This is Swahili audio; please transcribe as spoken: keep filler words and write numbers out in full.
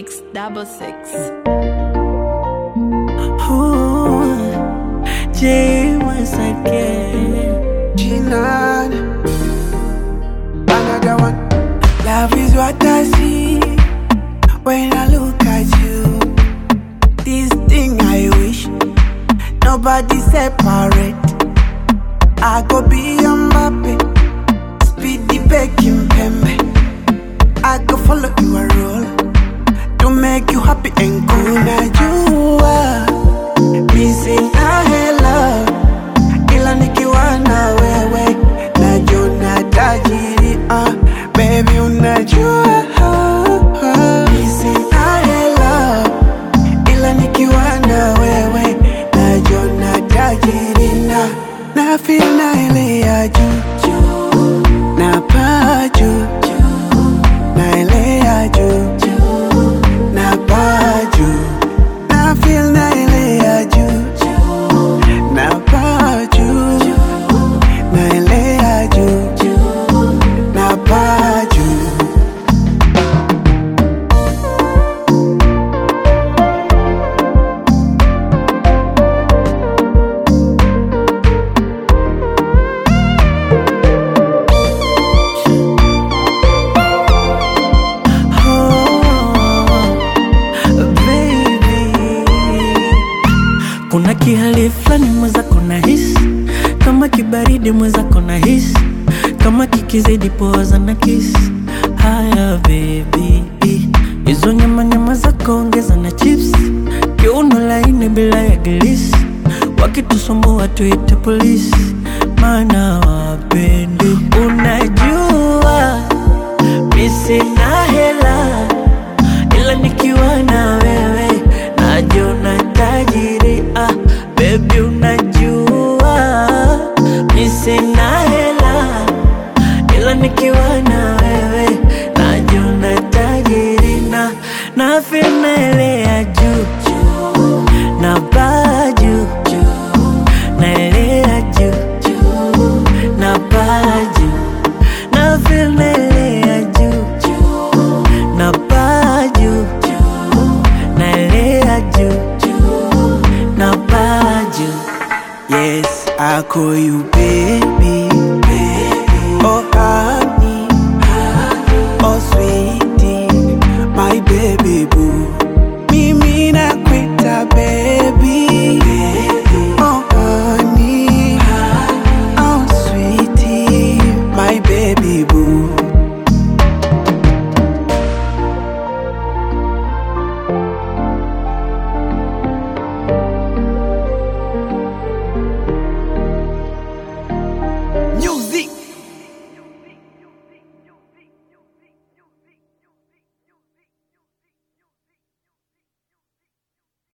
six double six. Ooh, J once again. G-Nine, another one. Love is what I see when I look at you. This thing I wish nobody separate. I go be Mbappe, Speedy Beckham Pembe. I go follow your role to make you happy and cool. Now you are missing a hello, ila nikiwa na wewe najua tajiri. Ah, baby unajua missing a hello, ila nikiwa na wewe najua tajiri. Na na feel na ile ya juu na pa juu na ile ya juu na pa juu na feel na ile ya juu na pa juu na ile ya juu na pa juu. Kuna kihali flani mwenzako nahisi kama kibaridi, mwenzako nahisi kama kikizidi poza na kisi. Haya baby, hizo nyama nyama zako ongeza na chips, kiuno laini bila ya glisi, wakitusumbua tuite polisi, maana wapendi. Unajua mi sina hela, ila nikiwa na wewe najiona tajiri. Ah, baby unajua mi sina hela, ila nikiwa na wewe najiona tajiri. Na na feel na ile ya juu na pa juu na ile ya juu na pa juu na feel na ile ya juu na pa juu na ile ya juu na pa juu. Yes, I call you baby, baby. Oh, I